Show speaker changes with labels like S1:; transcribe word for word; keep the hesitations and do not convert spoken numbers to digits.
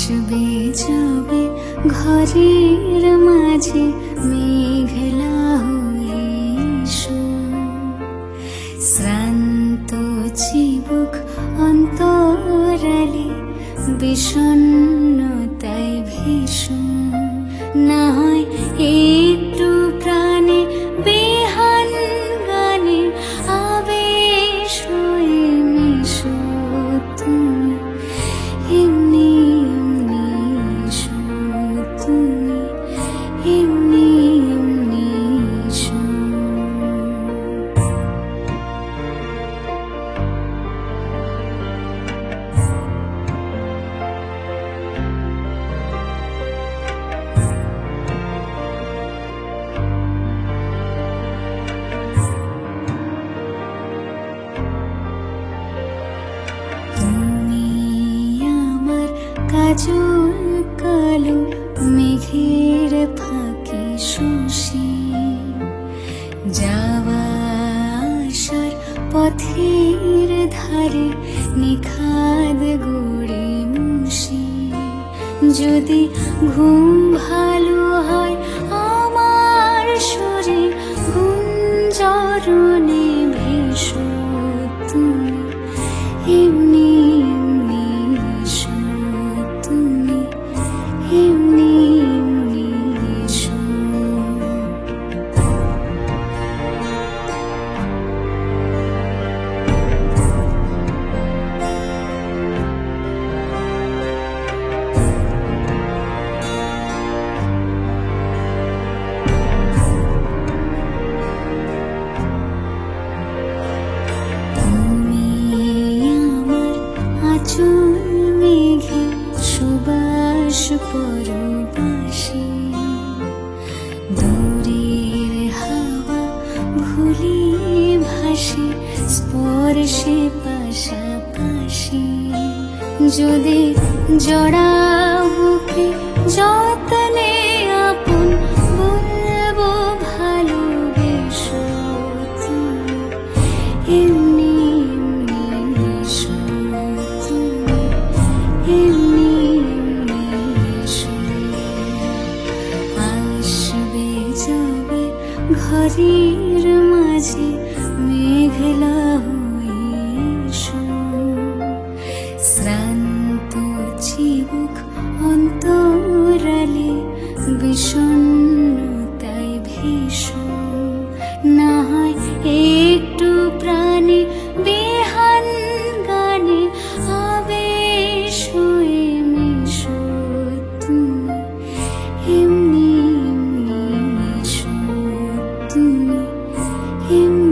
S1: আসবে যাবে ঘরের মাঝে মেঘলা হয়ে এসো, শ্রান্ত চিবুক অন্তরালে বিষণ্ণতায় ভীষণ, না হয় একটু প্রাণে বেহান গানে আবেশ হয়ে মিশো তুমি, এমনি এমনি এসো তুমি, এমনি এমনি এসো। কাজল কালো মেঘের ফাঁকে শশী, যাওয়া আসার পথের ধারে নিখাদ গড়ে মুশি, যদি ঘুম ভালো হয় আমার শরীর গুঞ্জরণে ভেসো তুমি, এমনি এমনি এসো তুমি, এমনি এমনি এসো। আঁচল মেঘে সুবাস পরবাসী, দূরের হাওয়া ভুলিয়ে ভাসে স্পর্শে পাশাপাশি, যদি জড়া বুকে যত্নে আপন বলবো ভালোবেসো তুমি, এমনি এমনি এসো তুমি, এমনি এমনি এসো। আসবে যাবে ঘরের মাঝে মেঘলা হয়ে এসো, শ্রান্ত চিবুক অন্তরালে বিষণ্ণতায় ভীষণ, না হয় একটু প্রাণে বেহান গানে আবেশ হয়ে মিশো তুমি, এমনি এমনি এসো তুমি, এমনি